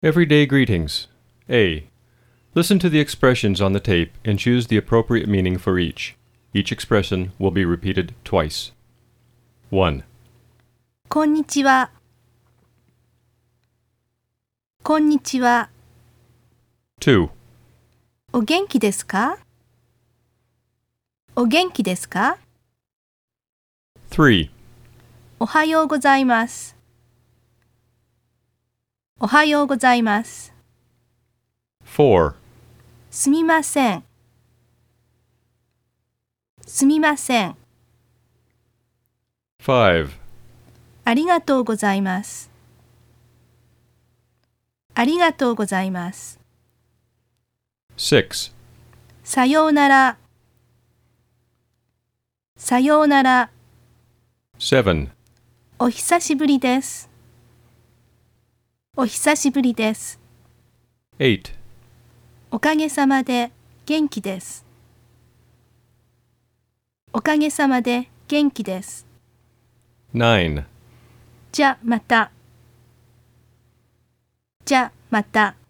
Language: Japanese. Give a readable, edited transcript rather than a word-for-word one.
Everyday greetings. A. Listen to the expressions on the tape and choose the appropriate meaning for each. Each expression will be repeated twice. 1. こんにちは。こんにちは。 2. お元気ですか？お元気ですか？ 3. おはようございます。おはようございます。 4. すみません。すみません。 5. ありがとうございます。ありがとうございます。 6. さようなら。さようなら。 7. お久しぶりです。お久しぶりです。 8. おかげさまで元気です。おかげさまで元気です。 9. じゃまた。じゃまた。